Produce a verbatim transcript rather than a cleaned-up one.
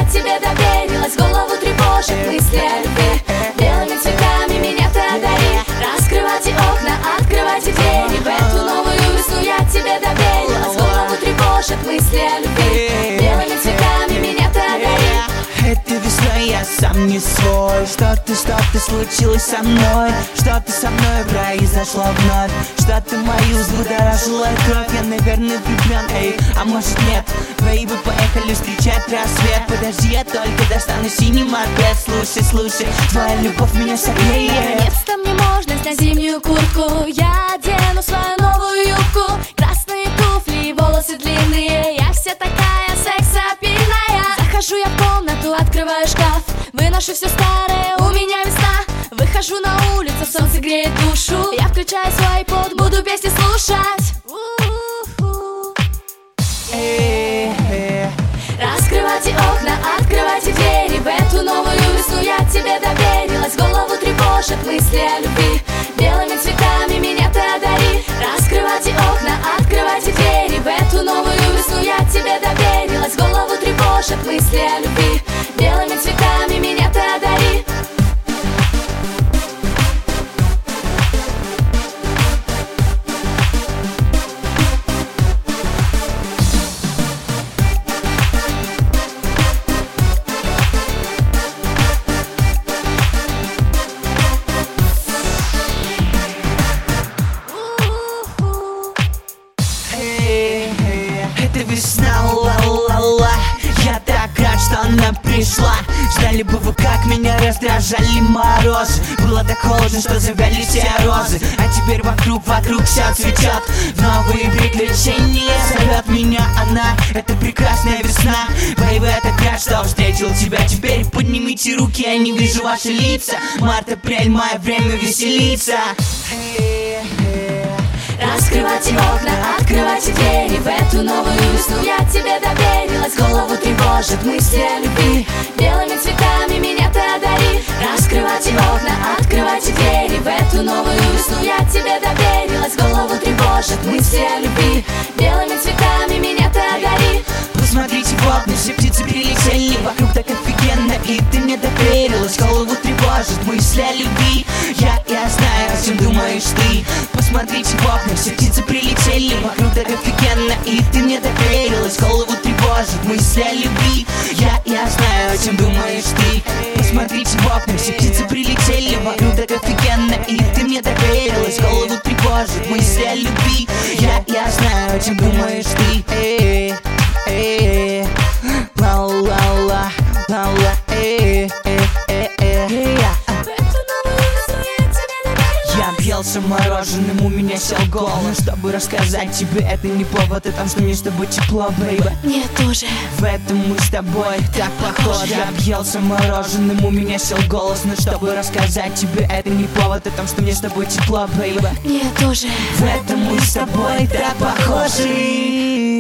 тебе доверилась. Голову тревожат мысли о любви. Белыми цветами меня ты одари. Раскрывайте окна, открывайте двери. В эту новую весну я тебе доверилась. Голову тревожат мысли о любви. Белыми цветами меня ты одари. Этой весной я сам не свой. Что-то, что-то случилось со мной. Что-то со мной произошло вновь. Что-то мою взбудоражило кровь. Я, наверное, влюблен, эй, а может нет. Бэйби, поехали встречать рассвет. Подожди, я только достану синий мопед. Слушай, слушай, твоя любовь меня согреет. Наконец-то мне можно снять зимнюю куртку. Я одену свою новую юбку. Красные туфли, волосы длинные. Я вся такая сексапильная. Захожу я в комнату, открываю шкаф. Выношу все старое, у меня весна. Выхожу на улицу, солнце греет душу. Я включаю свой iPod, буду песни слушать. Раскрывайте окна, открывайте двери. В эту новую весну я тебе доверилась. Голову тревожат мысли о любви. Белыми цветами меня ты одари. Раскрывайте окна, открывайте двери. В эту новую весну я тебе доверилась. Голову тревожат мысли о любви. Белыми цветами меня ты одари. Это весна, ла-ла-ла. Я так рад, что она пришла. Ждали бы вы, как меня раздражали морозы. Было так холодно, что завяли все розы. А теперь вокруг, вокруг все цветет. Новые приключения зовет меня она. Это прекрасная весна. Бэйби, я так рад, что встретил тебя. Теперь поднимите руки, я не вижу ваши лица. Март, апрель, май, время веселиться. Раскрывайте окна, открывайте двери. В эту новую весну я тебе доверилась. Голову тревожат мысли о любви. Белыми цветами меня ты одари. Раскрывайте окна, открывайте двери. В эту новую весну я тебе доверилась. Голову тревожат мысли о любви. Белыми цветами меня ты одари. Посмотрите в окна, все птицы прилетели. Вокруг так офигенно, и ты мне доверилась. Голову тревожат мысли о любви. Я, я знаю, о чем думаешь ты. Посмотрите в окна, все птицы прилетели. Вокруг так офигенно, и ты мне доверилась. Голову тревожат мысли о любви. Я, я знаю, о чем думаешь ты. Посмотрите в окна, все птицы прилетели. Вокруг так офигенно, и ты мне доверилась. Голову тревожат мысли о любви. Я, я знаю, о чем думаешь ты. Эй, эй, ла-ла-ла, ла-ла, эй, эй, эй, эй. Я объелся мороженым, у меня сел голос. Чтобы рассказать тебе, это не повод, и там, что мне с тобой тепло, бэйби. Мне тоже. В этом мы с тобой так похожи. Я объелся мороженым, у меня сел голос. Но чтобы рассказать тебе, это не повод, и там, что мне с тобой тепло, бэйби. Мне тоже. В этом мы с тобой так похожи.